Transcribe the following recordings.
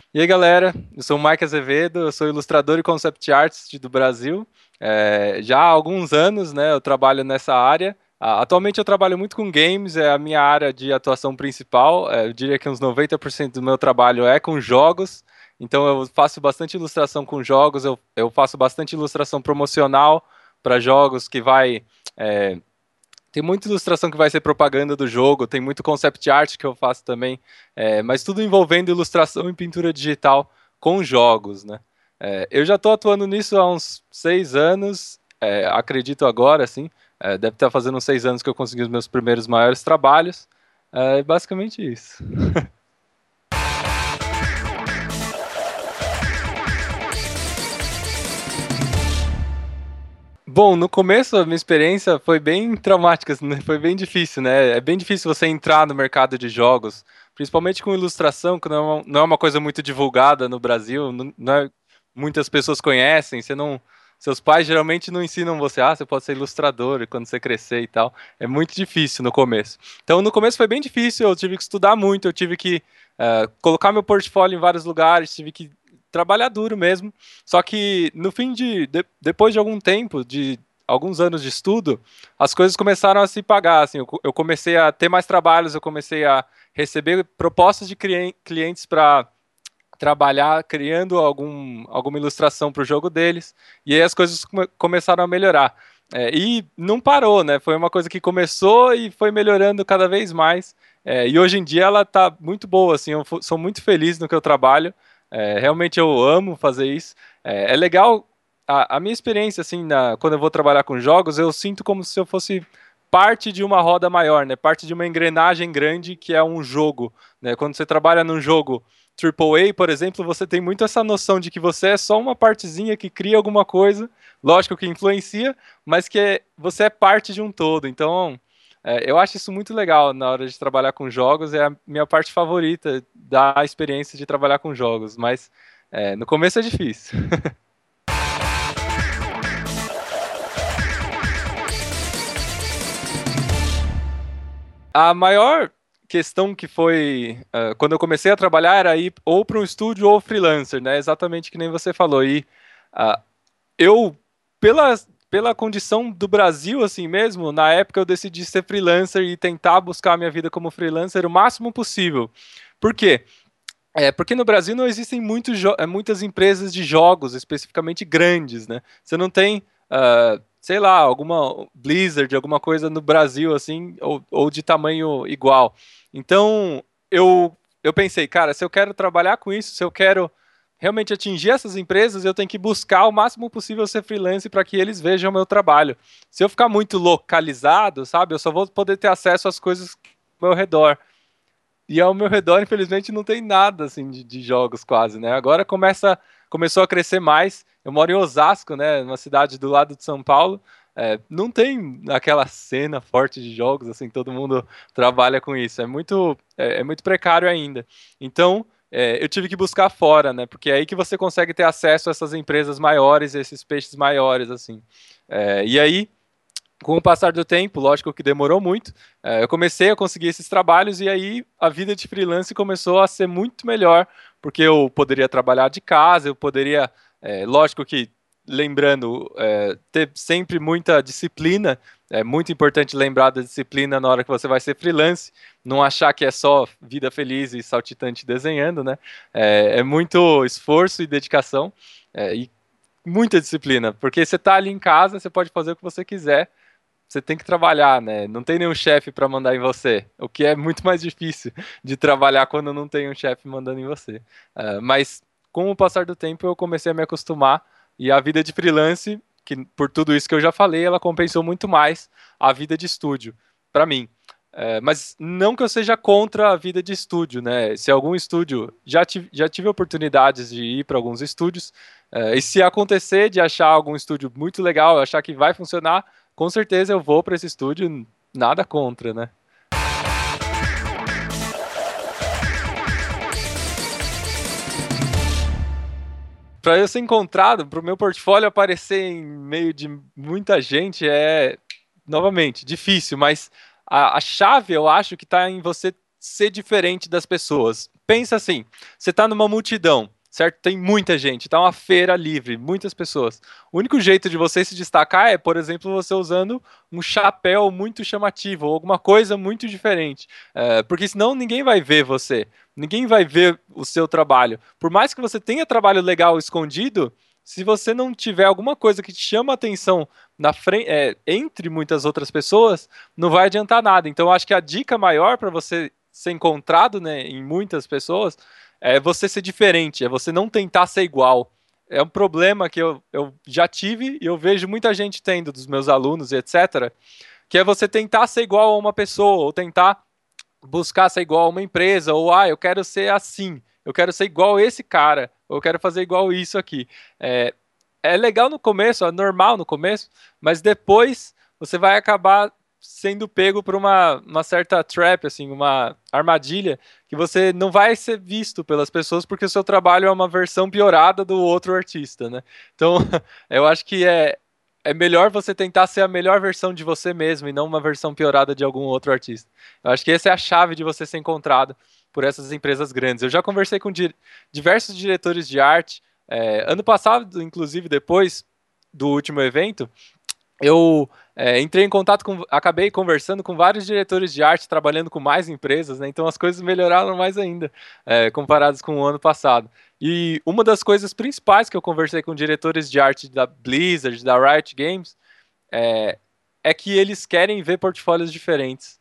E aí, galera, eu sou o Mike Azevedo, eu sou ilustrador e concept artist do Brasil. Já há alguns anos, né, eu trabalho nessa área. Atualmente eu trabalho muito com games, é a minha área de atuação principal. Eu diria que uns 90% do meu trabalho é com jogos. Então eu faço bastante ilustração com jogos, eu faço bastante ilustração promocional para jogos que vai. é, Tem muita ilustração que vai ser propaganda do jogo, tem muito concept art que eu faço também, mas tudo envolvendo ilustração e pintura digital com jogos, né? Eu já estou atuando nisso há uns 6 anos, acredito agora, assim, deve estar fazendo uns 6 anos que eu consegui os meus primeiros maiores trabalhos, basicamente isso. Bom, no começo a minha experiência foi bem traumática, assim, né? Foi bem difícil, né? É bem difícil você entrar no mercado de jogos, principalmente com ilustração, que não é uma coisa muito divulgada no Brasil, muitas pessoas conhecem, seus pais geralmente não ensinam você, você pode ser ilustrador quando você crescer e tal. É muito difícil no começo. Então, no começo foi bem difícil, eu tive que estudar muito, eu tive que colocar meu portfólio em vários lugares, tive que trabalhar duro mesmo. Só que no fim depois de algum tempo, de alguns anos de estudo, as coisas começaram a se pagar, assim, eu comecei a ter mais trabalhos, eu comecei a receber propostas de clientes para trabalhar criando alguma ilustração para o jogo deles, e aí as coisas começaram a melhorar. E não parou, né? Foi uma coisa que começou e foi melhorando cada vez mais. E hoje em dia ela está muito boa, assim, sou muito feliz no que eu trabalho. Realmente eu amo fazer isso. É legal. A minha experiência, assim, quando eu vou trabalhar com jogos, eu sinto como se eu fosse parte de uma roda maior, né? Parte de uma engrenagem grande que é um jogo, né? Quando você trabalha num jogo AAA, por exemplo, você tem muito essa noção de que você é só uma partezinha que cria alguma coisa, lógico que influencia, mas você é parte de um todo. Então, eu acho isso muito legal na hora de trabalhar com jogos, é a minha parte favorita da experiência de trabalhar com jogos, mas no começo é difícil. A maior questão que foi quando eu comecei a trabalhar era ir ou para um estúdio ou freelancer, né? Exatamente que nem você falou. E ah, eu, pela, pela condição do Brasil, assim mesmo, na época eu decidi ser freelancer e tentar buscar a minha vida como freelancer o máximo possível. Por quê? Porque no Brasil não existem muitas empresas de jogos especificamente grandes, né? Você não tem, sei lá, alguma Blizzard, alguma coisa no Brasil, assim, ou de tamanho igual. Então, eu pensei, cara, se eu quero trabalhar com isso, se eu quero realmente atingir essas empresas, eu tenho que buscar o máximo possível ser freelance para que eles vejam o meu trabalho. Se eu ficar muito localizado, sabe, eu só vou poder ter acesso às coisas ao meu redor. E ao meu redor, infelizmente, não tem nada assim de jogos quase, né? Agora começou a crescer mais. Eu moro em Osasco, né? Uma cidade do lado de São Paulo. Não tem aquela cena forte de jogos, assim, todo mundo trabalha com isso. É muito precário ainda. Então, eu tive que buscar fora, né? Porque é aí que você consegue ter acesso a essas empresas maiores, esses peixes maiores, assim. E aí com o passar do tempo, lógico que demorou muito, eu comecei a conseguir esses trabalhos e aí a vida de freelance começou a ser muito melhor, porque eu poderia trabalhar de casa, eu poderia, lógico que, lembrando, ter sempre muita disciplina, é muito importante lembrar da disciplina na hora que você vai ser freelance, não achar que é só vida feliz e saltitante desenhando, né? É muito esforço e dedicação, e muita disciplina, porque você está ali em casa, você pode fazer o que você quiser, você tem que trabalhar, né? Não tem nenhum chefe para mandar em você, o que é muito mais difícil de trabalhar quando não tem um chefe mandando em você. Mas com o passar do tempo eu comecei a me acostumar e a vida de freelance, que por tudo isso que eu já falei, ela compensou muito mais a vida de estúdio para mim. Mas não que eu seja contra a vida de estúdio, né? Se algum estúdio já tive oportunidades de ir para alguns estúdios, e se acontecer de achar algum estúdio muito legal, achar que vai funcionar, com certeza eu vou para esse estúdio, nada contra, né? Para eu ser encontrado, para o meu portfólio aparecer em meio de muita gente novamente, difícil, mas a chave eu acho que está em você ser diferente das pessoas. pensa assim, você tá numa multidão, certo? Tem muita gente, tá uma feira livre, muitas pessoas. O único jeito de você se destacar é, por exemplo, você usando um chapéu muito chamativo ou alguma coisa muito diferente. Porque senão ninguém vai ver você, ninguém vai ver o seu trabalho. Por mais que você tenha trabalho legal escondido, se você não tiver alguma coisa que te chama a atenção na frente, entre muitas outras pessoas, não vai adiantar nada. Então, eu acho que a dica maior para você ser encontrado, né, em muitas pessoas é você ser diferente, é você não tentar ser igual. É um problema que eu já tive e eu vejo muita gente tendo dos meus alunos e etc. Que é você tentar ser igual a uma pessoa, ou tentar buscar ser igual a uma empresa, ou eu quero ser assim, eu quero ser igual a esse cara, ou eu quero fazer igual isso aqui. É, é legal no começo, é normal no começo, mas depois você vai acabar sendo pego por uma certa trap, assim, uma armadilha, que você não vai ser visto pelas pessoas porque o seu trabalho é uma versão piorada do outro artista, né? Então, eu acho que é melhor você tentar ser a melhor versão de você mesmo e não uma versão piorada de algum outro artista. Eu acho que essa é a chave de você ser encontrado por essas empresas grandes. Eu já conversei com diversos diretores de arte. Ano passado, inclusive, depois do último evento, eu entrei em contato acabei conversando com vários diretores de arte trabalhando com mais empresas, né? Então as coisas melhoraram mais ainda, comparadas com o ano passado. E uma das coisas principais que eu conversei com diretores de arte da Blizzard, da Riot Games, é, é que eles querem ver portfólios diferentes.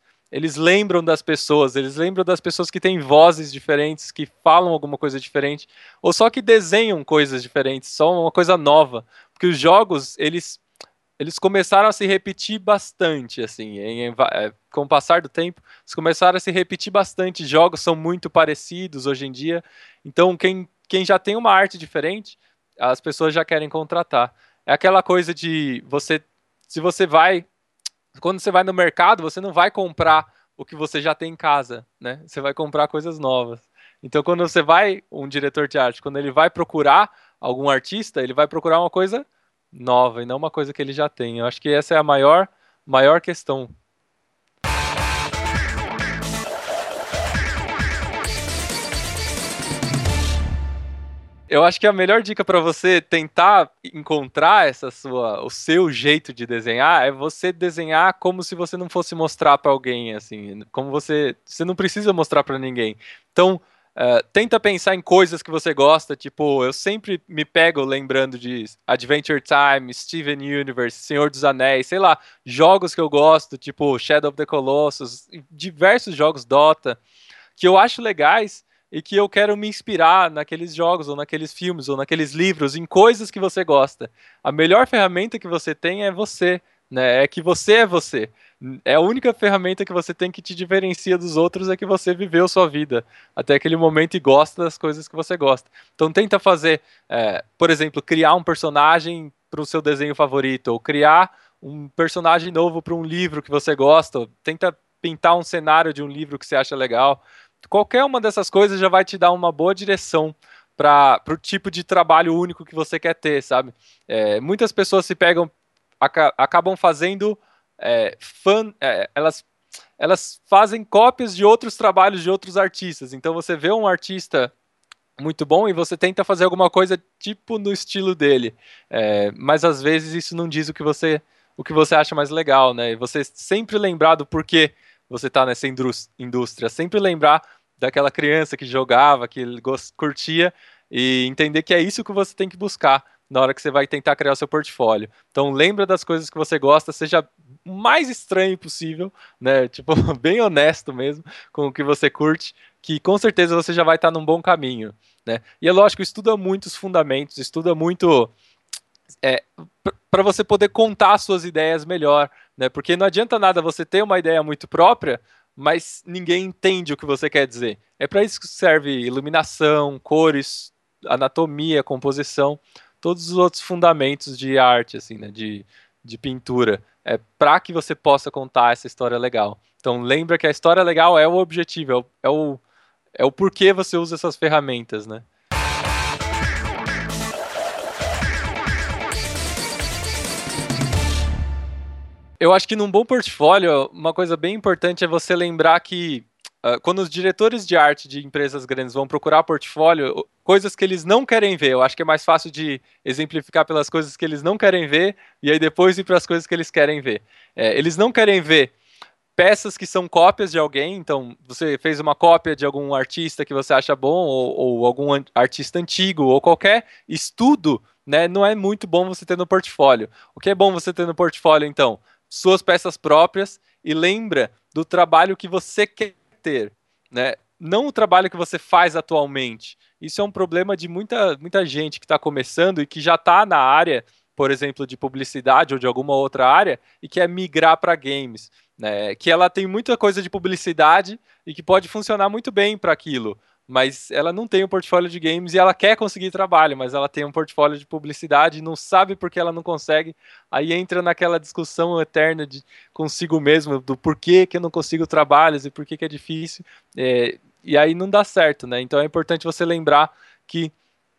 Eles lembram das pessoas que têm vozes diferentes, que falam alguma coisa diferente, ou só que desenham coisas diferentes, só uma coisa nova. Porque os jogos, eles começaram a se repetir bastante, assim, com o passar do tempo, eles começaram a se repetir bastante, jogos são muito parecidos hoje em dia, então quem já tem uma arte diferente, as pessoas já querem contratar. É aquela coisa de se você vai, quando você vai no mercado, você não vai comprar o que você já tem em casa, né? Você vai comprar coisas novas. Então, quando você vai, um diretor de arte, quando ele vai procurar algum artista, ele vai procurar uma coisa nova e não uma coisa que ele já tem. Eu acho que essa é a maior questão. Eu acho que a melhor dica para você tentar encontrar o seu jeito de desenhar é você desenhar como se você não fosse mostrar para alguém, assim, como você não precisa mostrar para ninguém. Então, tenta pensar em coisas que você gosta, tipo, eu sempre me pego lembrando de Adventure Time, Steven Universe, Senhor dos Anéis, sei lá, jogos que eu gosto, tipo Shadow of the Colossus, diversos jogos Dota que eu acho legais e que eu quero me inspirar naqueles jogos, ou naqueles filmes, ou naqueles livros, em coisas que você gosta. A melhor ferramenta que você tem é você, né? É que você é você. É a única ferramenta que você tem que te diferencia dos outros é que você viveu sua vida até aquele momento e gosta das coisas que você gosta. Então tenta fazer, por exemplo, criar um personagem para o seu desenho favorito, ou criar um personagem novo para um livro que você gosta, ou tenta pintar um cenário de um livro que você acha legal. Qualquer uma dessas coisas já vai te dar uma boa direção para o tipo de trabalho único que você quer ter, sabe? Muitas pessoas se pegam, acabam fazendo elas fazem cópias de outros trabalhos de outros artistas. Então você vê um artista muito bom e você tenta fazer alguma coisa tipo no estilo dele. Mas às vezes isso não diz o que você acha mais legal, né? E você sempre lembrar do porquê você está nessa indústria, sempre lembrar daquela criança que jogava, que curtia, e entender que é isso que você tem que buscar na hora que você vai tentar criar o seu portfólio. Então lembra das coisas que você gosta, seja o mais estranho possível, né? Tipo, bem honesto mesmo com o que você curte, que com certeza você já vai estar num bom caminho, né? E é lógico, estuda muitos fundamentos, estuda muito para você poder contar suas ideias melhor, né? Porque não adianta nada você ter uma ideia muito própria, mas ninguém entende o que você quer dizer. É para isso que serve iluminação, cores, anatomia, composição, todos os outros fundamentos de arte, assim, né? De pintura. É para que você possa contar essa história legal. Então lembra que a história legal é o objetivo, é o porquê você usa essas ferramentas, né? Eu acho que num bom portfólio, uma coisa bem importante é você lembrar que quando os diretores de arte de empresas grandes vão procurar portfólio, coisas que eles não querem ver, eu acho que é mais fácil de exemplificar pelas coisas que eles não querem ver e aí depois ir para as coisas que eles querem ver. Eles não querem ver peças que são cópias de alguém, então você fez uma cópia de algum artista que você acha bom, ou algum artista antigo, ou qualquer estudo, né, não é muito bom você ter no portfólio. O que é bom você ter no portfólio, então? Suas peças próprias e lembra do trabalho que você quer ter, né? Não o trabalho que você faz atualmente. Isso é um problema de muita gente que está começando e que já está na área, por exemplo, de publicidade ou de alguma outra área e quer migrar para games, né? Que ela tem muita coisa de publicidade e que pode funcionar muito bem para aquilo, mas ela não tem um portfólio de games e ela quer conseguir trabalho, mas ela tem um portfólio de publicidade e não sabe por que ela não consegue. Aí entra naquela discussão eterna de consigo mesmo do porquê que eu não consigo trabalhos e por que é difícil. E aí não dá certo, né? Então é importante você lembrar que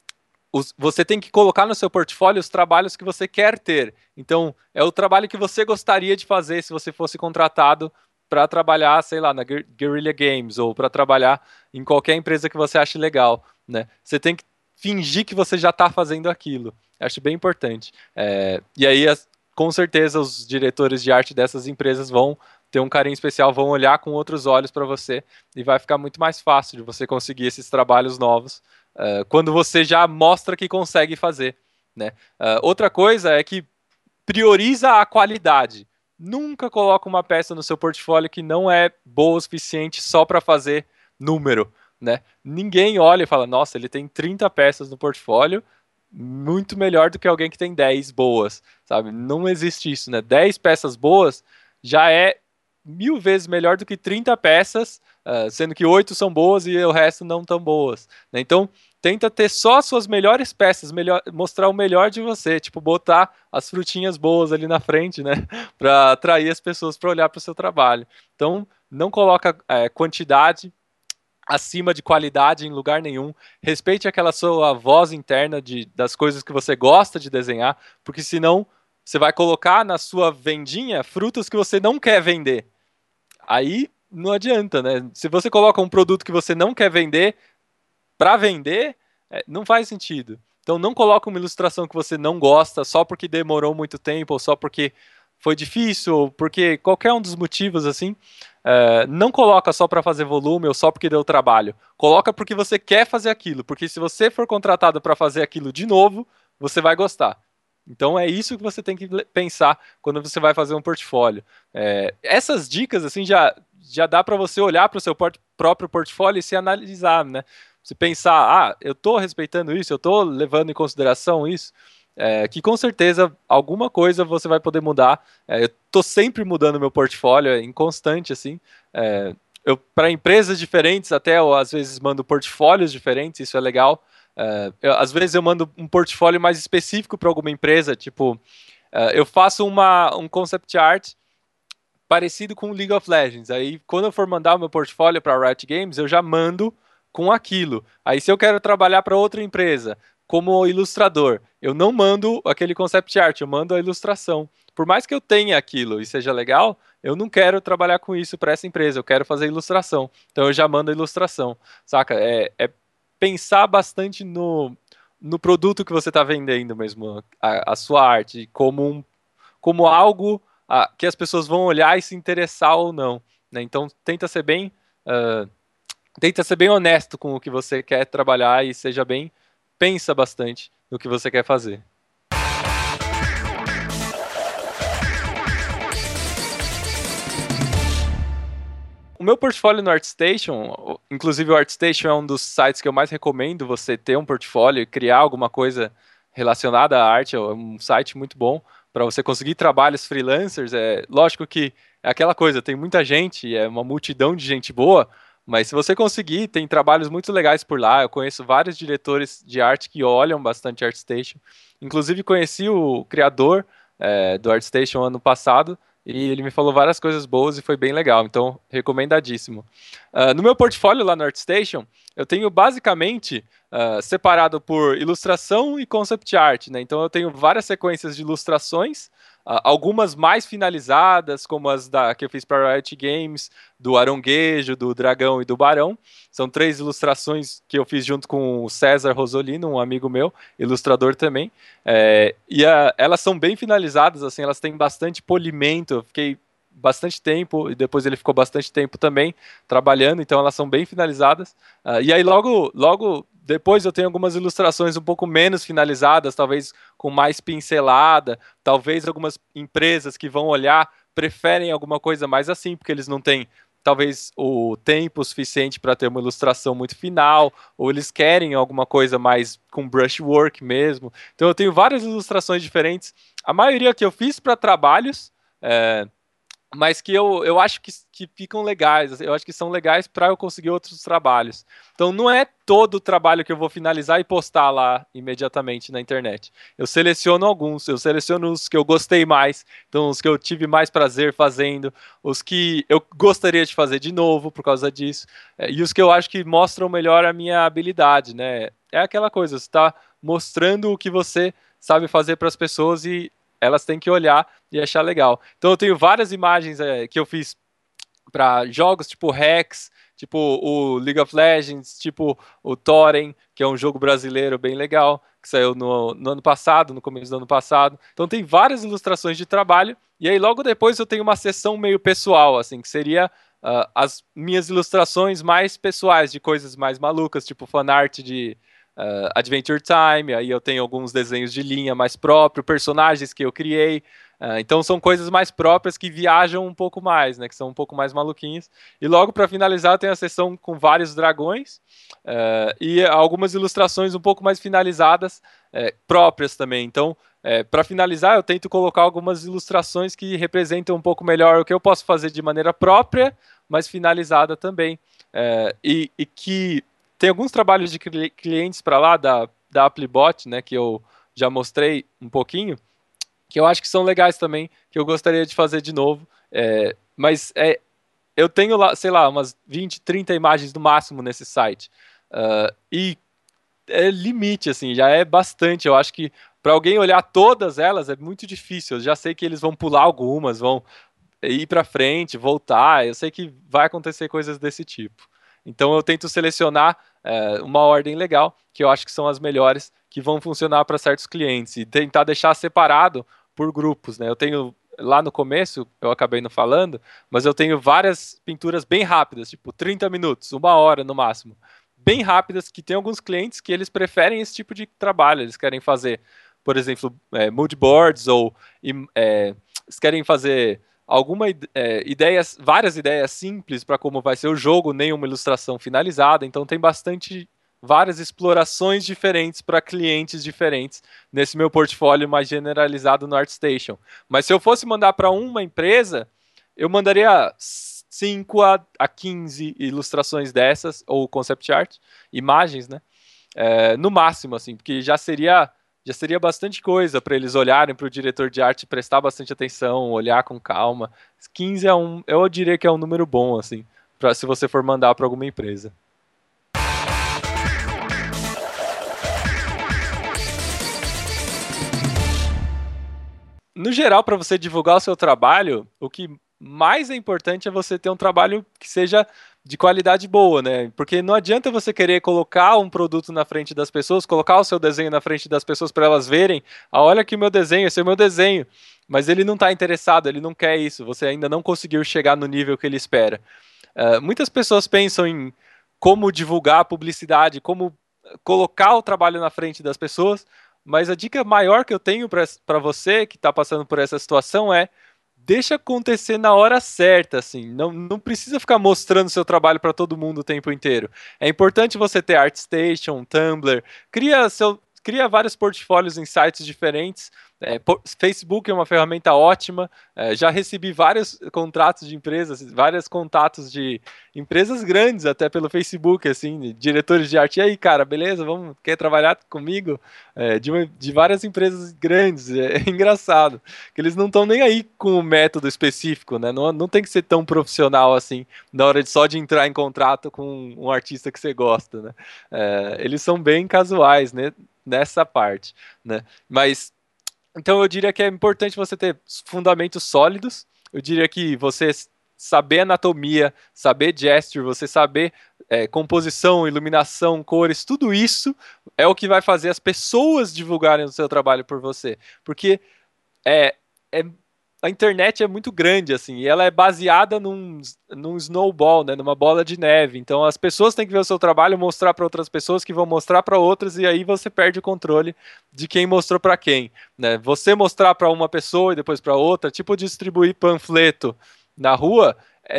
você tem que colocar no seu portfólio os trabalhos que você quer ter. Então, é o trabalho que você gostaria de fazer se você fosse contratado para trabalhar, sei lá, na Guerrilla Games ou para trabalhar em qualquer empresa que você ache legal, né? Você tem que fingir que você já está fazendo aquilo. Acho bem importante. E aí, com certeza, os diretores de arte dessas empresas vão ter um carinho especial, vão olhar com outros olhos para você e vai ficar muito mais fácil de você conseguir esses trabalhos novos quando você já mostra que consegue fazer, né? Outra coisa é que prioriza a qualidade. Nunca coloca uma peça no seu portfólio que não é boa o suficiente só para fazer número, né? Ninguém olha e fala, nossa, ele tem 30 peças no portfólio, muito melhor do que alguém que tem 10 boas, sabe? Não existe isso, né? 10 peças boas já é 1000 vezes melhor do que 30 peças, sendo que 8 são boas e o resto não tão boas, né? Então, tenta ter só as suas melhores peças, mostrar o melhor de você, tipo, botar as frutinhas boas ali na frente, né? Para atrair as pessoas para olhar para o seu trabalho. Então, não coloca quantidade acima de qualidade em lugar nenhum. Respeite aquela sua voz interna das coisas que você gosta de desenhar, porque senão você vai colocar na sua vendinha frutas que você não quer vender. Aí não adianta, né? Se você coloca um produto que você não quer vender para vender, não faz sentido. Então não coloca uma ilustração que você não gosta só porque demorou muito tempo ou só porque foi difícil, ou porque qualquer um dos motivos assim. Não coloca só para fazer volume ou só porque deu trabalho. Coloca porque você quer fazer aquilo, porque se você for contratado para fazer aquilo de novo, você vai gostar. Então é isso que você tem que pensar quando você vai fazer um portfólio. Essas dicas assim já dá para você olhar para o seu próprio portfólio e se analisar, né? Se pensar, eu estou respeitando isso, eu estou levando em consideração isso, que com certeza alguma coisa você vai poder mudar. Eu estou sempre mudando meu portfólio, é inconstante assim. Eu para empresas diferentes até eu às vezes mando portfólios diferentes, isso é legal. Às vezes eu mando um portfólio mais específico para alguma empresa, tipo, eu faço um concept art parecido com League of Legends. Aí, quando eu for mandar o meu portfólio para Riot Games, eu já mando com aquilo. Aí, se eu quero trabalhar para outra empresa como ilustrador, eu não mando aquele concept art, eu mando a ilustração. Por mais que eu tenha aquilo e seja legal, eu não quero trabalhar com isso para essa empresa, eu quero fazer ilustração. Então, eu já mando a ilustração, saca? É pensar bastante no produto que você está vendendo mesmo, a sua arte, como algo que as pessoas vão olhar e se interessar ou não, né? Então uh, tenta ser bem honesto com o que você quer trabalhar e pensa bastante no que você quer fazer. O meu portfólio no ArtStation, inclusive o ArtStation é um dos sites que eu mais recomendo você ter um portfólio e criar alguma coisa relacionada à arte, é um site muito bom para você conseguir trabalhos freelancers. Lógico que é aquela coisa, tem muita gente, é uma multidão de gente boa, mas se você conseguir, tem trabalhos muito legais por lá. Eu conheço vários diretores de arte que olham bastante ArtStation. Inclusive conheci o criador do ArtStation ano passado, e ele me falou várias coisas boas e foi bem legal, então recomendadíssimo. No meu portfólio lá no ArtStation, eu tenho basicamente separado por ilustração e concept art, né? Então eu tenho várias sequências de ilustrações, algumas mais finalizadas, como as que eu fiz para Riot Games, do Aronguejo, do Dragão e do Barão. São 3 ilustrações que eu fiz junto com o César Rosolino, um amigo meu, ilustrador também. Elas são bem finalizadas, assim, elas têm bastante polimento. Eu fiquei bastante tempo, e depois ele ficou bastante tempo também trabalhando, então elas são bem finalizadas. E aí logo depois eu tenho algumas ilustrações um pouco menos finalizadas, talvez com mais pincelada, talvez algumas empresas que vão olhar preferem alguma coisa mais assim, porque eles não têm talvez o tempo suficiente para ter uma ilustração muito final, ou eles querem alguma coisa mais com brushwork mesmo. Então eu tenho várias ilustrações diferentes, a maioria que eu fiz para trabalhos, mas que eu acho que ficam legais, eu acho que são legais para eu conseguir outros trabalhos. Então não é todo o trabalho que eu vou finalizar e postar lá imediatamente na internet. Eu seleciono alguns, eu seleciono os que eu gostei mais, então os que eu tive mais prazer fazendo, os que eu gostaria de fazer de novo por causa disso, e os que eu acho que mostram melhor a minha habilidade, né? É aquela coisa, você está mostrando o que você sabe fazer para as pessoas e elas têm que olhar e achar legal. Então eu tenho várias imagens que eu fiz para jogos tipo Hex, tipo o League of Legends, tipo o Thorin, que é um jogo brasileiro bem legal, que saiu no ano passado, no começo do ano passado. Então tem várias ilustrações de trabalho, e aí logo depois eu tenho uma sessão meio pessoal, assim, que seria as minhas ilustrações mais pessoais, de coisas mais malucas, tipo fanart de Adventure Time, aí eu tenho alguns desenhos de linha mais próprios, personagens que eu criei, então são coisas mais próprias que viajam um pouco mais, né, que são um pouco mais maluquinhos. E logo para finalizar tem a sessão com vários dragões e algumas ilustrações um pouco mais finalizadas, próprias também. Então, para finalizar, eu tento colocar algumas ilustrações que representam um pouco melhor o que eu posso fazer de maneira própria, mas finalizada também. E que tem alguns trabalhos de clientes para lá da Applebot, né, que eu já mostrei um pouquinho, que eu acho que são legais também, que eu gostaria de fazer de novo. Mas eu tenho lá, sei lá, umas 20, 30 imagens no máximo nesse site. E é limite, assim, já é bastante. Eu acho que para alguém olhar todas elas é muito difícil. Eu já sei que eles vão pular algumas, vão ir para frente, voltar. Eu sei que vai acontecer coisas desse tipo. Então eu tento selecionar uma ordem legal, que eu acho que são as melhores, que vão funcionar para certos clientes, e tentar deixar separado por grupos, né? Eu tenho lá no começo, eu acabei não falando, mas eu tenho várias pinturas bem rápidas, tipo 30 minutos, 1 hora no máximo. Bem rápidas, que tem alguns clientes que eles preferem esse tipo de trabalho, eles querem fazer, por exemplo, mood boards, ou eles querem fazer várias ideias simples para como vai ser o jogo, nenhuma ilustração finalizada. Então tem várias explorações diferentes para clientes diferentes nesse meu portfólio mais generalizado no ArtStation. Mas se eu fosse mandar para uma empresa, eu mandaria 5 a 15 ilustrações dessas, ou concept art, imagens, né? No máximo, assim, porque já seria bastante coisa para eles olharem, para o diretor de arte prestar bastante atenção, olhar com calma. 15 eu diria que é um número bom, assim, se você for mandar para alguma empresa. No geral, para você divulgar o seu trabalho, o que mais é importante é você ter um trabalho que seja de qualidade boa, né? Porque não adianta você querer colocar um produto na frente das pessoas, colocar o seu desenho na frente das pessoas para elas verem, olha aqui o meu desenho, esse é o meu desenho. Mas ele não está interessado, ele não quer isso, você ainda não conseguiu chegar no nível que ele espera. Muitas pessoas pensam em como divulgar a publicidade, como colocar o trabalho na frente das pessoas, mas a dica maior que eu tenho para você que está passando por essa situação é: deixa acontecer na hora certa, assim. Não precisa ficar mostrando seu trabalho para todo mundo o tempo inteiro. É importante você ter ArtStation, Tumblr, cria vários portfólios em sites diferentes. Facebook é uma ferramenta ótima. Já recebi vários contratos de empresas, vários contatos de empresas grandes até pelo Facebook, assim, diretores de arte. E aí, cara, beleza? Quer trabalhar comigo? De várias empresas grandes. É engraçado que eles não estão nem aí com o método específico, né? Não tem que ser tão profissional assim na hora só de entrar em contrato com um artista que você gosta, né? Eles são bem casuais, né? Nessa parte, né? Mas Então eu diria que é importante você ter fundamentos sólidos. Eu diria que você saber anatomia, saber gesture, você saber composição, iluminação, cores, tudo isso é o que vai fazer as pessoas divulgarem o seu trabalho por você. Porque é, é- a internet é muito grande, assim, e ela é baseada num snowball, né, numa bola de neve. Então as pessoas têm que ver o seu trabalho, mostrar para outras pessoas que vão mostrar para outras, e aí você perde o controle de quem mostrou para quem, né? Você mostrar para uma pessoa e depois para outra, tipo distribuir panfleto na rua,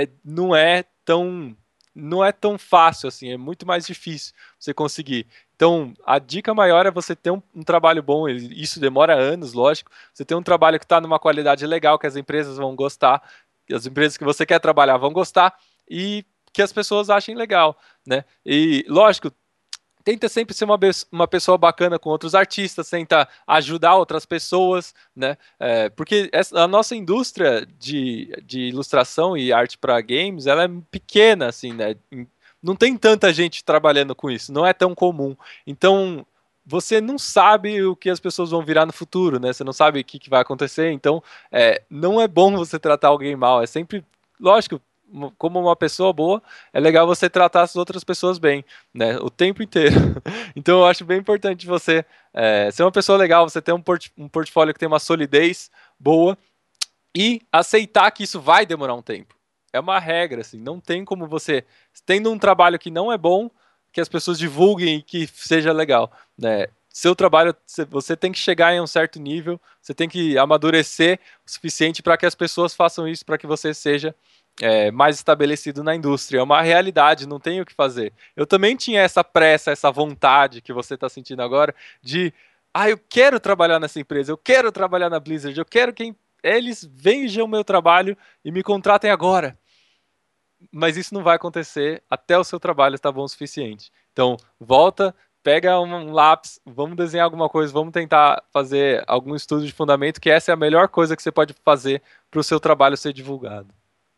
não é tão fácil assim, é muito mais difícil você conseguir. Então, a dica maior é você ter um trabalho bom, isso demora anos, lógico. Você ter um trabalho que está numa qualidade legal, que as empresas vão gostar, que as empresas que você quer trabalhar vão gostar e que as pessoas achem legal, né? E, lógico, tenta sempre ser uma pessoa bacana com outros artistas, tenta ajudar outras pessoas, né? Porque a nossa indústria de ilustração e arte para games, ela é pequena, assim, né? Não tem tanta gente trabalhando com isso, não é tão comum. Então, você não sabe o que as pessoas vão virar no futuro, né? Você não sabe o que vai acontecer, então não é bom você tratar alguém mal. É sempre, lógico, como uma pessoa boa, é legal você tratar as outras pessoas bem, né? O tempo inteiro. Então eu acho bem importante você ser uma pessoa legal, você ter um portfólio que tem uma solidez boa e aceitar que isso vai demorar um tempo. É uma regra, assim, não tem como você, tendo um trabalho que não é bom, que as pessoas divulguem e que seja legal, né? Seu trabalho, você tem que chegar em um certo nível, você tem que amadurecer o suficiente para que as pessoas façam isso, para que você seja mais estabelecido na indústria. É uma realidade, não tem o que fazer. Eu também tinha essa pressa, essa vontade que você está sentindo agora de, eu quero trabalhar nessa empresa, eu quero trabalhar na Blizzard, eu quero que eles vejam o meu trabalho e me contratem agora. Mas isso não vai acontecer até o seu trabalho estar bom o suficiente. Então, volta, pega um lápis, vamos desenhar alguma coisa, vamos tentar fazer algum estudo de fundamento, que essa é a melhor coisa que você pode fazer para o seu trabalho ser divulgado.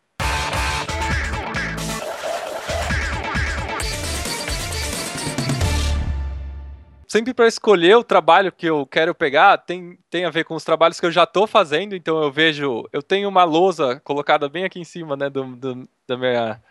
Sempre para escolher o trabalho que eu quero pegar, tem a ver com os trabalhos que eu já estou fazendo, então eu tenho uma lousa colocada bem aqui em cima, né, da minha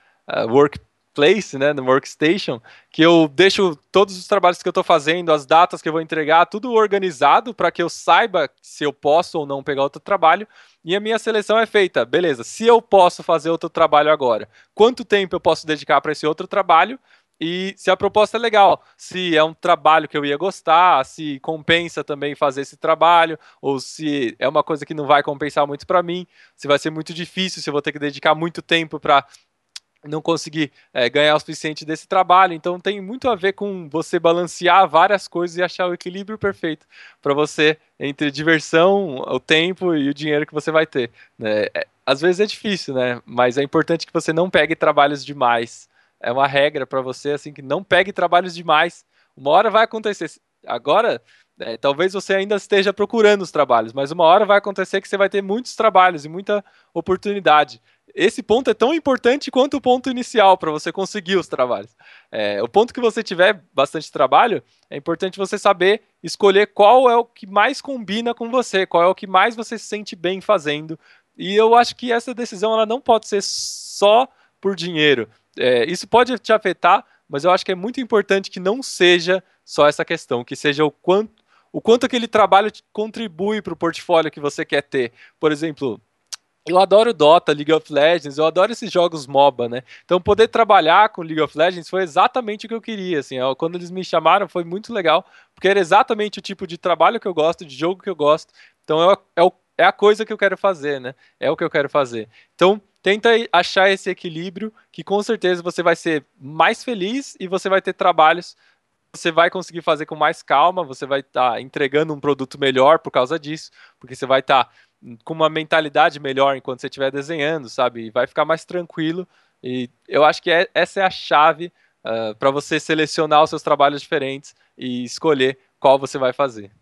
workplace, né, no workstation, que eu deixo todos os trabalhos que eu estou fazendo, as datas que eu vou entregar, tudo organizado para que eu saiba se eu posso ou não pegar outro trabalho, e a minha seleção é feita, beleza, se eu posso fazer outro trabalho agora, quanto tempo eu posso dedicar para esse outro trabalho, e se a proposta é legal, se é um trabalho que eu ia gostar, se compensa também fazer esse trabalho, ou se é uma coisa que não vai compensar muito para mim, se vai ser muito difícil, se eu vou ter que dedicar muito tempo para não conseguir ganhar o suficiente desse trabalho. Então tem muito a ver com você balancear várias coisas e achar o equilíbrio perfeito para você entre diversão, o tempo e o dinheiro que você vai ter, né? Às vezes é difícil, né? Mas é importante que você não pegue trabalhos demais. É uma regra para você, assim, que não pegue trabalhos demais. Uma hora vai acontecer. Agora, talvez você ainda esteja procurando os trabalhos, mas uma hora vai acontecer que você vai ter muitos trabalhos e muita oportunidade. Esse ponto é tão importante quanto o ponto inicial para você conseguir os trabalhos. O ponto que você tiver bastante trabalho, é importante você saber escolher qual é o que mais combina com você, qual é o que mais você se sente bem fazendo. E eu acho que essa decisão ela não pode ser só por dinheiro. Isso pode te afetar, mas eu acho que é muito importante que não seja só essa questão, que seja o quanto aquele trabalho contribui para o portfólio que você quer ter. Por exemplo, eu adoro Dota, League of Legends, eu adoro esses jogos MOBA, né? Então poder trabalhar com League of Legends foi exatamente o que eu queria, assim, quando eles me chamaram foi muito legal, porque era exatamente o tipo de trabalho que eu gosto, de jogo que eu gosto, então é a coisa que eu quero fazer, né? É o que eu quero fazer. Então tenta achar esse equilíbrio, que com certeza você vai ser mais feliz e você vai ter trabalhos você vai conseguir fazer com mais calma, você vai estar entregando um produto melhor por causa disso, porque você vai estar com uma mentalidade melhor enquanto você estiver desenhando, sabe? E vai ficar mais tranquilo. E eu acho que essa é a chave para você selecionar os seus trabalhos diferentes e escolher qual você vai fazer.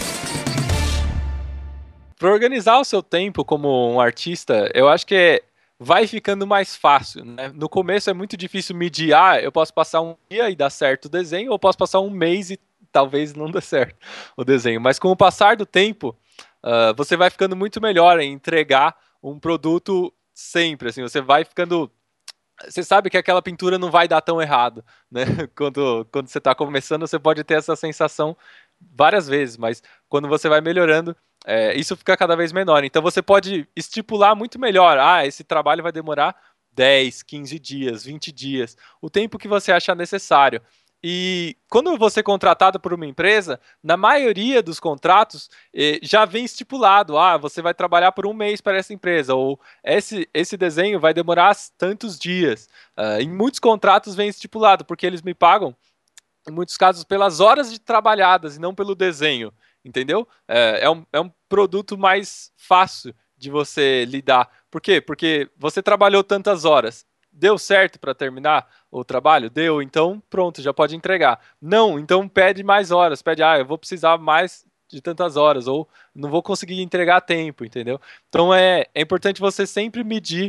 Para organizar o seu tempo como um artista, eu acho que vai ficando mais fácil, né? No começo é muito difícil medir, eu posso passar um dia e dar certo o desenho, ou posso passar um mês e talvez não dê certo o desenho. Mas com o passar do tempo, você vai ficando muito melhor em entregar um produto sempre, assim, você vai ficando. Você sabe que aquela pintura não vai dar tão errado, né? Quando você está começando, você pode ter essa sensação várias vezes, mas quando você vai melhorando, isso fica cada vez menor. Então você pode estipular muito melhor. Esse trabalho vai demorar 10, 15 dias, 20 dias, o tempo que você achar necessário. E quando você é contratado por uma empresa, na maioria dos contratos já vem estipulado: você vai trabalhar por um mês para essa empresa, ou esse desenho vai demorar tantos dias. Em muitos contratos vem estipulado, porque eles me pagam em muitos casos, pelas horas de trabalhadas e não pelo desenho, entendeu? É um produto mais fácil de você lidar. Por quê? Porque você trabalhou tantas horas. Deu certo para terminar o trabalho? Deu, então pronto, já pode entregar. Não, então pede mais horas. Pede, eu vou precisar mais de tantas horas, ou não vou conseguir entregar a tempo, entendeu? Então é importante você sempre medir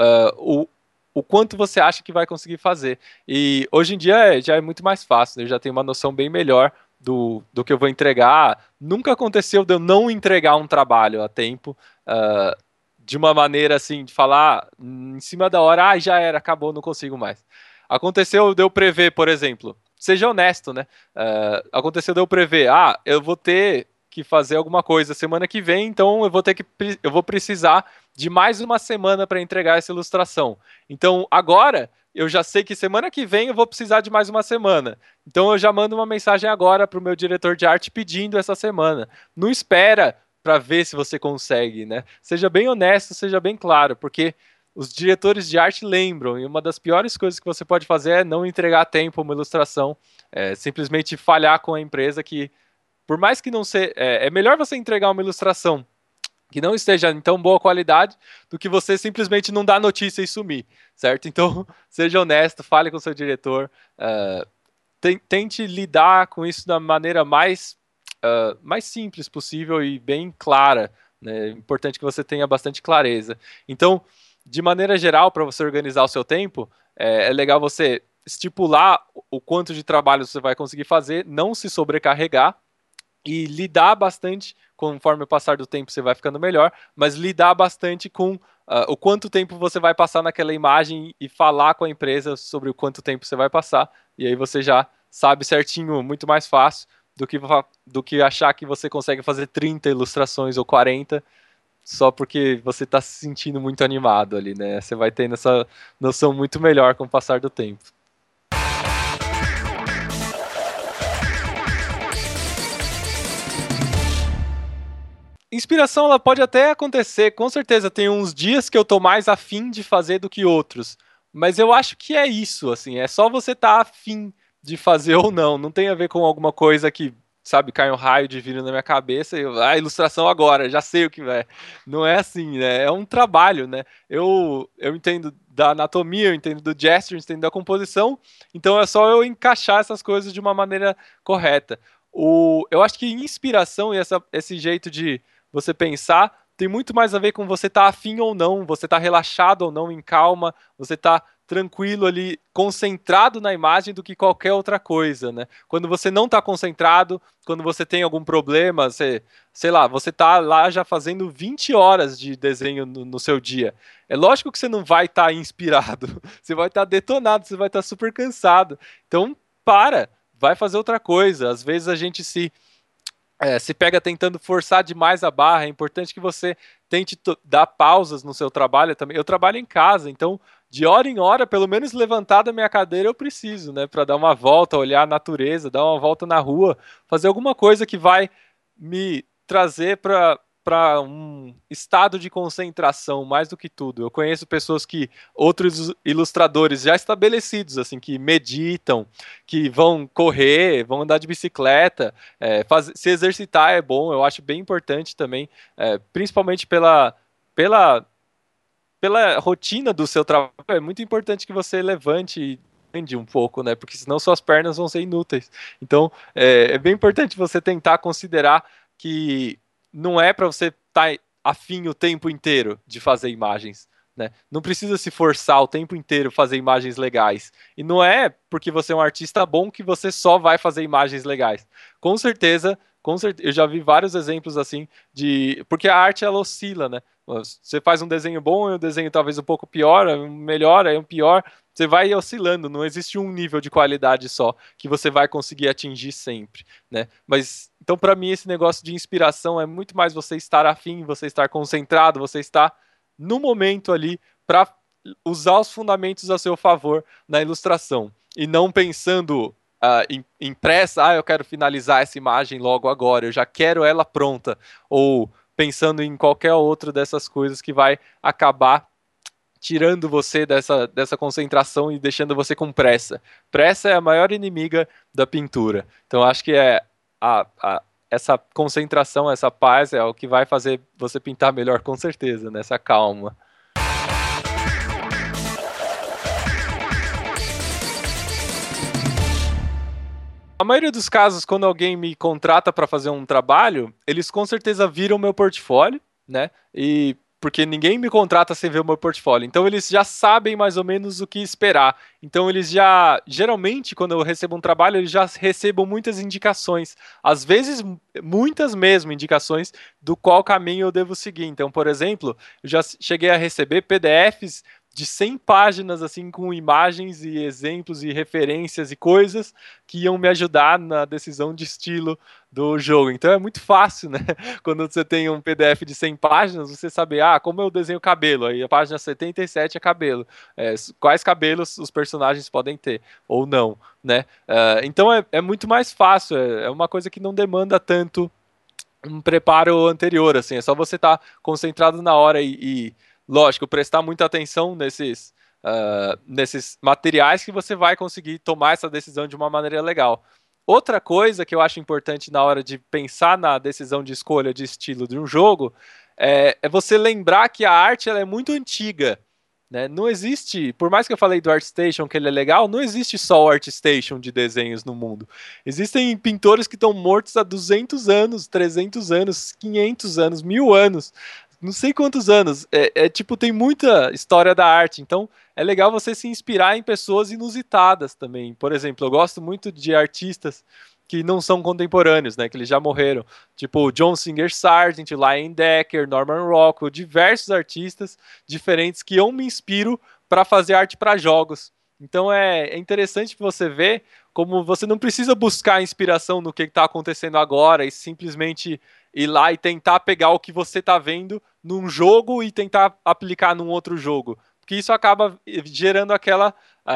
o quanto você acha que vai conseguir fazer. E hoje em dia já é muito mais fácil, né? Eu já tenho uma noção bem melhor do que eu vou entregar. Nunca aconteceu de eu não entregar um trabalho a tempo, de uma maneira assim, de falar em cima da hora, já era, acabou, não consigo mais. Aconteceu de eu prever, por exemplo, seja honesto, né? Aconteceu de eu prever, eu vou ter que fazer alguma coisa semana que vem, então eu vou precisar de mais uma semana para entregar essa ilustração. Então, agora, eu já sei que semana que vem eu vou precisar de mais uma semana. Então, eu já mando uma mensagem agora para o meu diretor de arte pedindo essa semana. Não espera para ver se você consegue, né? Seja bem honesto, seja bem claro, porque os diretores de arte lembram, e uma das piores coisas que você pode fazer é não entregar a tempo uma ilustração, simplesmente falhar com a empresa que, por mais que não seja, é melhor você entregar uma ilustração que não esteja em tão boa qualidade do que você simplesmente não dar notícia e sumir, certo? Então, seja honesto, fale com o seu diretor, tente lidar com isso da maneira mais simples possível e bem clara, né? É importante que você tenha bastante clareza. Então, de maneira geral, para você organizar o seu tempo, é legal você estipular o quanto de trabalho você vai conseguir fazer, não se sobrecarregar, e lidar bastante, conforme o passar do tempo você vai ficando melhor, mas lidar bastante com o quanto tempo você vai passar naquela imagem e falar com a empresa sobre o quanto tempo você vai passar, e aí você já sabe certinho, muito mais fácil do que achar que você consegue fazer 30 ilustrações ou 40 só porque você está se sentindo muito animado ali, né? Você vai tendo essa noção muito melhor com o passar do tempo. Inspiração, ela pode até acontecer, com certeza. Tem uns dias que eu tô mais afim de fazer do que outros. Mas eu acho que é isso, assim. É só você tá afim de fazer ou não. Não tem a ver com alguma coisa que, sabe, cai um raio divino na minha cabeça e ilustração agora, já sei o que é. Não é assim, né? É um trabalho, né? Eu entendo da anatomia, eu entendo do gesture, eu entendo da composição. Então é só eu encaixar essas coisas de uma maneira correta. Eu acho que inspiração e esse jeito de você pensar tem muito mais a ver com você estar afim ou não, você estar relaxado ou não, em calma, você estar tranquilo ali, concentrado na imagem do que qualquer outra coisa, né? Quando você não está concentrado, quando você tem algum problema, sei lá, você está lá já fazendo 20 horas de desenho no seu dia. É lógico que você não vai estar inspirado, você vai estar detonado, você vai estar super cansado. Então, vai fazer outra coisa. Às vezes a gente se pega tentando forçar demais a barra. É importante que você tente dar pausas no seu trabalho também. Eu trabalho em casa, então de hora em hora, pelo menos levantar da minha cadeira eu preciso, né, para dar uma volta, olhar a natureza, dar uma volta na rua, fazer alguma coisa que vai me trazer para um estado de concentração mais do que tudo. Eu conheço pessoas outros ilustradores já estabelecidos, assim, que meditam, que vão correr, vão andar de bicicleta, se exercitar é bom, eu acho bem importante também, principalmente pela rotina do seu trabalho. É muito importante que você levante e ande um pouco, né? Porque senão suas pernas vão ser inúteis. Então, é bem importante você tentar considerar que não é para você estar afim o tempo inteiro de fazer imagens. né? Não precisa se forçar o tempo inteiro fazer imagens legais. E não é porque você é um artista bom que você só vai fazer imagens legais. Com certeza, eu já vi vários exemplos assim de, porque a arte ela oscila, né? Você faz um desenho bom e um desenho talvez um pouco pior, um melhor, aí um pior. Você vai oscilando, não existe um nível de qualidade só que você vai conseguir atingir sempre, né? Mas então para mim esse negócio de inspiração é muito mais você estar afim, você estar concentrado, você estar no momento ali para usar os fundamentos a seu favor na ilustração e não pensando em pressa, eu quero finalizar essa imagem logo agora, eu já quero ela pronta, ou pensando em qualquer outra dessas coisas que vai acabar tirando você dessa concentração e deixando você com pressa. Pressa é a maior inimiga da pintura. Então acho que essa concentração, essa paz é o que vai fazer você pintar melhor com certeza, nessa calma. A maioria dos casos, quando alguém me contrata para fazer um trabalho, eles com certeza viram meu portfólio, né? E porque ninguém me contrata sem ver o meu portfólio. Então eles já sabem mais ou menos o que esperar. Então eles já, geralmente, quando eu recebo um trabalho, eles já recebam muitas indicações. Às vezes, muitas mesmo indicações do qual caminho eu devo seguir. Então, por exemplo, eu já cheguei a receber PDFs de 100 páginas, assim, com imagens e exemplos e referências e coisas que iam me ajudar na decisão de estilo do jogo. Então é muito fácil, né? Quando você tem um PDF de 100 páginas, você saber, como eu desenho cabelo, aí a página 77 é cabelo. Quais cabelos os personagens podem ter, ou não, né? Então é muito mais fácil, é uma coisa que não demanda tanto um preparo anterior, assim, é só você estar concentrado na hora lógico, prestar muita atenção nesses materiais que você vai conseguir tomar essa decisão de uma maneira legal. Outra coisa que eu acho importante na hora de pensar na decisão de escolha de estilo de um jogo é você lembrar que a arte ela é muito antiga. Né? Não existe, por mais que eu falei do ArtStation que ele é legal, não existe só o ArtStation de desenhos no mundo. Existem pintores que estão mortos há 200 anos, 300 anos, 500 anos, 1000 anos, não sei quantos anos. Tipo, tem muita história da arte, então é legal você se inspirar em pessoas inusitadas também. Por exemplo, eu gosto muito de artistas que não são contemporâneos, né, que eles já morreram, tipo John Singer Sargent, Lion Decker, Norman Rockwell, diversos artistas diferentes que eu me inspiro para fazer arte para jogos. Então é interessante você ver como você não precisa buscar inspiração no que está acontecendo agora e simplesmente ir lá e tentar pegar o que você está vendo num jogo e tentar aplicar num outro jogo. Porque isso acaba gerando aquela...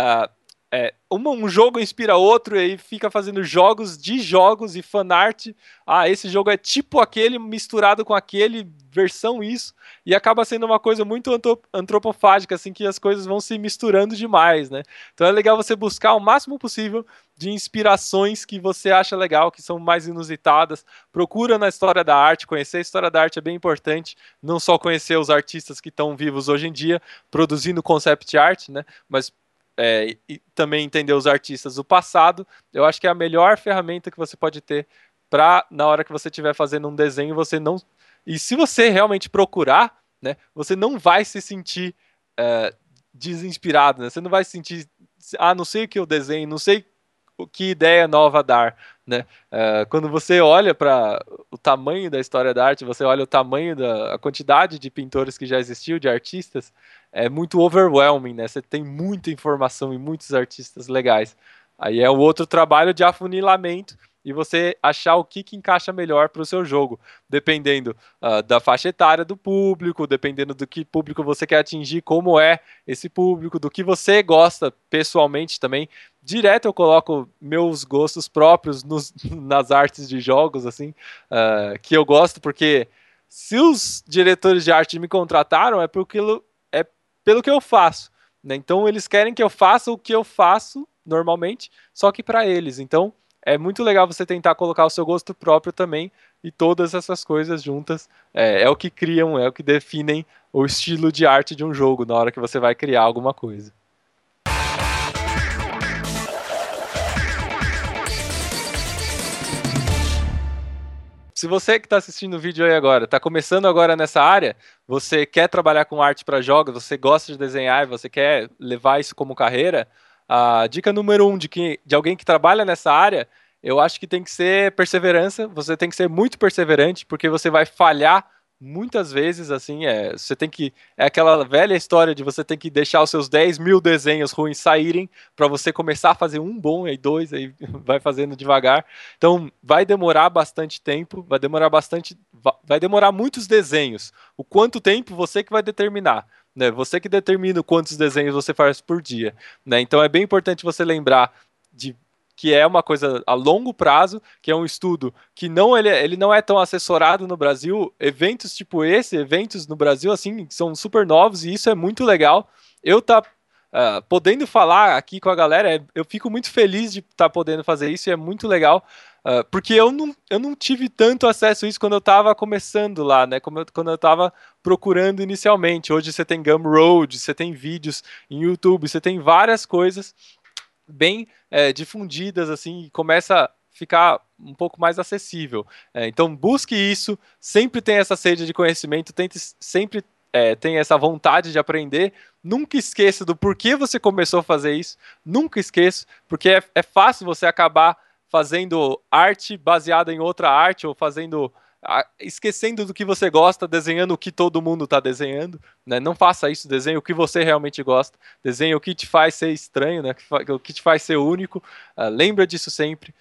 um jogo inspira outro e aí fica fazendo jogos de jogos e fanart. Esse jogo é tipo aquele misturado com aquele, versão isso, e acaba sendo uma coisa muito antropofágica, assim, que as coisas vão se misturando demais, né? Então é legal você buscar o máximo possível de inspirações que você acha legal, que são mais inusitadas. Procura na história da arte, conhecer a história da arte é bem importante, não só conhecer os artistas que estão vivos hoje em dia, produzindo concept art, né? Mas e também entender os artistas do passado, eu acho que é a melhor ferramenta que você pode ter para, na hora que você estiver fazendo um desenho, você não... E se você realmente procurar, né, você não vai se sentir desinspirado, né? Você não vai se sentir, não sei o que eu desenho, não sei que ideia nova dar, né? Quando você olha para o tamanho da história da arte, você olha o tamanho a quantidade de pintores que já existiu, de artistas, é muito overwhelming, né? Você tem muita informação e muitos artistas legais. Aí é o outro trabalho de afunilamento e você achar o que encaixa melhor para o seu jogo, dependendo da faixa etária do público, dependendo do que público você quer atingir, como é esse público, do que você gosta pessoalmente também. Direto eu coloco meus gostos próprios nas artes de jogos, assim, que eu gosto, porque se os diretores de arte me contrataram, é pelo que eu faço, né? Então eles querem que eu faça o que eu faço normalmente, só que para eles. Então é muito legal você tentar colocar o seu gosto próprio também, e todas essas coisas juntas é o que criam, é o que definem o estilo de arte de um jogo na hora que você vai criar alguma coisa. se você que está assistindo o vídeo aí agora, está começando agora nessa área, você quer trabalhar com arte para jogos, você gosta de desenhar e você quer levar isso como carreira, a dica número um de alguém que trabalha nessa área, eu acho que tem que ser perseverança, você tem que ser muito perseverante, porque você vai falhar muitas vezes, assim, você tem que, é aquela velha história de você ter que deixar os seus 10 mil desenhos ruins saírem para você começar a fazer um bom, aí dois, aí vai fazendo devagar. Então, vai demorar bastante tempo, vai demorar muitos desenhos. O quanto tempo você que vai determinar, né? Você que determina quantos desenhos você faz por dia, né? Então, é bem importante você lembrar de que é uma coisa a longo prazo, que é um estudo que ele não é tão assessorado no Brasil. Eventos tipo esse, eventos no Brasil, assim, são super novos e isso é muito legal. Eu tá podendo falar aqui com a galera, eu fico muito feliz de estar podendo fazer isso e é muito legal. Porque eu não tive tanto acesso a isso quando eu estava começando lá, né? Quando eu estava procurando inicialmente. Hoje você tem Gumroad, você tem vídeos em YouTube, você tem várias coisas bem difundidas assim e começa a ficar um pouco mais acessível. Então busque isso, sempre tem essa sede de conhecimento, tente sempre tem essa vontade de aprender. Nunca esqueça do porquê você começou a fazer isso. Nunca esqueça, porque é fácil você acabar fazendo arte baseada em outra arte ou fazendo esquecendo do que você gosta, desenhando o que todo mundo está desenhando, né? Não faça isso, desenhe o que você realmente gosta, desenhe o que te faz ser estranho, né? O que te faz ser único. Lembra disso sempre.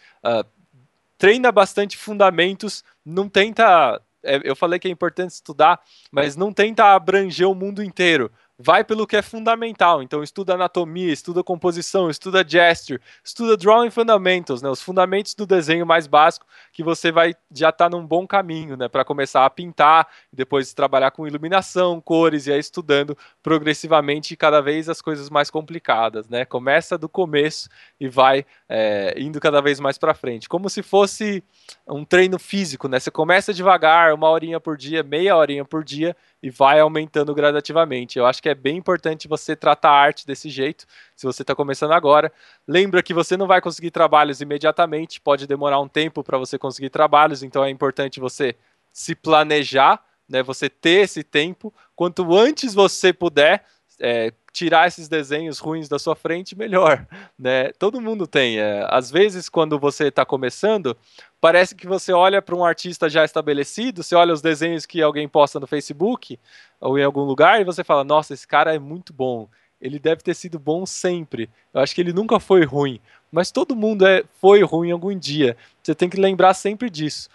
Treina bastante fundamentos, não tenta. Eu falei que é importante estudar, mas não tenta abranger o mundo inteiro. Vai pelo que é fundamental. Então, estuda anatomia, estuda composição, estuda gesture, estuda drawing fundamentals, né? Os fundamentos do desenho mais básico, que você vai já estar num bom caminho, né? Para começar a pintar, depois trabalhar com iluminação, cores, e aí estudando progressivamente cada vez as coisas mais complicadas, né? Começa do começo e vai indo cada vez mais para frente. Como se fosse um treino físico, né? Você começa devagar, uma horinha por dia, meia horinha por dia, e vai aumentando gradativamente. Eu acho que é bem importante você tratar a arte desse jeito, se você está começando agora. Lembra que você não vai conseguir trabalhos imediatamente, pode demorar um tempo para você conseguir trabalhos, então é importante você se planejar, né? Você ter esse tempo. Quanto antes você puder tirar esses desenhos ruins da sua frente, melhor, né? Todo mundo tem. Às vezes, quando você está começando, parece que você olha para um artista já estabelecido, você olha os desenhos que alguém posta no Facebook ou em algum lugar e você fala, nossa, esse cara é muito bom. Ele deve ter sido bom sempre. Eu acho que ele nunca foi ruim. Mas todo mundo foi ruim algum dia. Você tem que lembrar sempre disso.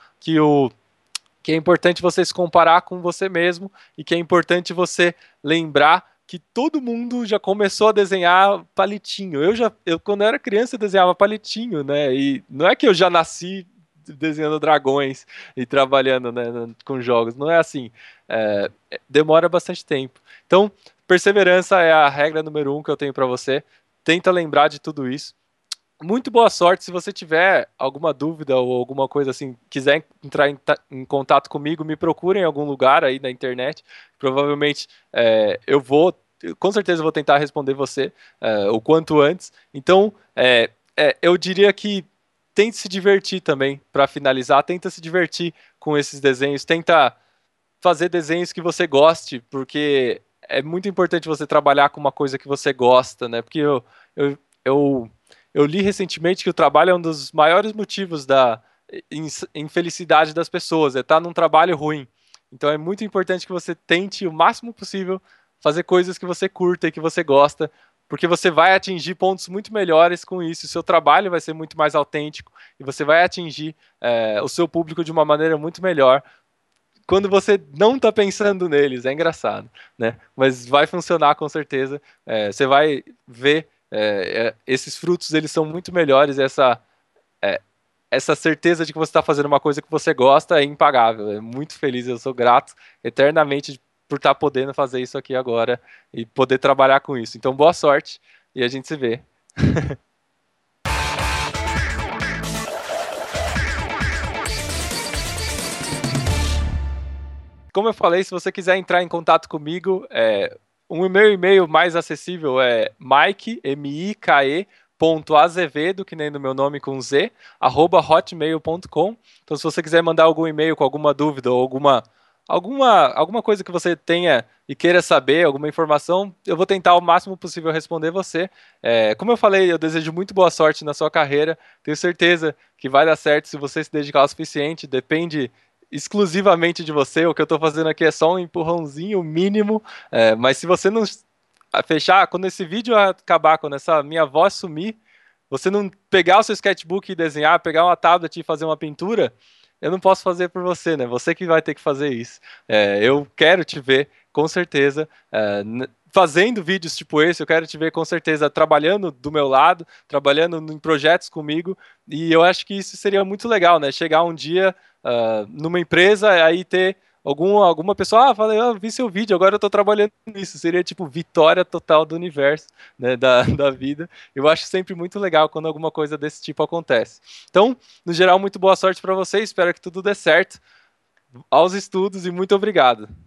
Que é importante você se comparar com você mesmo e que é importante você lembrar que todo mundo já começou a desenhar palitinho. Eu quando eu era criança, eu desenhava palitinho, né? E não é que eu já nasci desenhando dragões e trabalhando, né, com jogos. Não é assim. Demora bastante tempo. Então, perseverança é a regra número 1 que eu tenho para você. Tenta lembrar de tudo isso. Muito boa sorte. Se você tiver alguma dúvida ou alguma coisa assim, quiser entrar em contato comigo, me procure em algum lugar aí na internet. Provavelmente com certeza vou tentar responder você o quanto antes. Então, eu diria que tente se divertir também, para finalizar. Tenta se divertir com esses desenhos. Tenta fazer desenhos que você goste, porque é muito importante você trabalhar com uma coisa que você gosta, né? Porque eu, eu, eu li recentemente que o trabalho é um dos maiores motivos da infelicidade das pessoas, é estar num trabalho ruim. Então é muito importante que você tente o máximo possível fazer coisas que você curta e que você gosta, porque você vai atingir pontos muito melhores com isso, o seu trabalho vai ser muito mais autêntico e você vai atingir o seu público de uma maneira muito melhor quando você não está pensando neles. É engraçado, né? Mas vai funcionar com certeza. Você vai ver esses frutos, eles são muito melhores. É, essa certeza de que você está fazendo uma coisa que você gosta é impagável. É muito feliz, eu sou grato eternamente por estar podendo fazer isso aqui agora e poder trabalhar com isso. Então, boa sorte e a gente se vê. Como eu falei, se você quiser entrar em contato comigo, o meu e-mail mais acessível é mike, M-I-K-E, .azevedo, que nem no meu nome com Z, @hotmail.com. Então, se você quiser mandar algum e-mail com alguma dúvida ou alguma coisa que você tenha e queira saber, alguma informação, eu vou tentar o máximo possível responder você. Como eu falei, eu desejo muito boa sorte na sua carreira. Tenho certeza que vai dar certo se você se dedicar o suficiente. Depende exclusivamente de você. O que eu estou fazendo aqui é só um empurrãozinho mínimo. Mas se você não fechar, quando esse vídeo acabar, quando essa minha voz sumir, você não pegar o seu sketchbook e desenhar, pegar uma tablet e fazer uma pintura, eu não posso fazer por você, né? Você que vai ter que fazer isso. Eu quero te ver, com certeza, fazendo vídeos tipo esse, eu quero te ver com certeza trabalhando do meu lado, trabalhando em projetos comigo, e eu acho que isso seria muito legal, né? Chegar um dia numa empresa, aí ter alguma pessoa, falei, vi seu vídeo, agora eu tô trabalhando nisso. Seria tipo vitória total do universo, né, da vida. Eu acho sempre muito legal quando alguma coisa desse tipo acontece. Então, no geral, muito boa sorte para você, espero que tudo dê certo. Aos estudos e muito obrigado.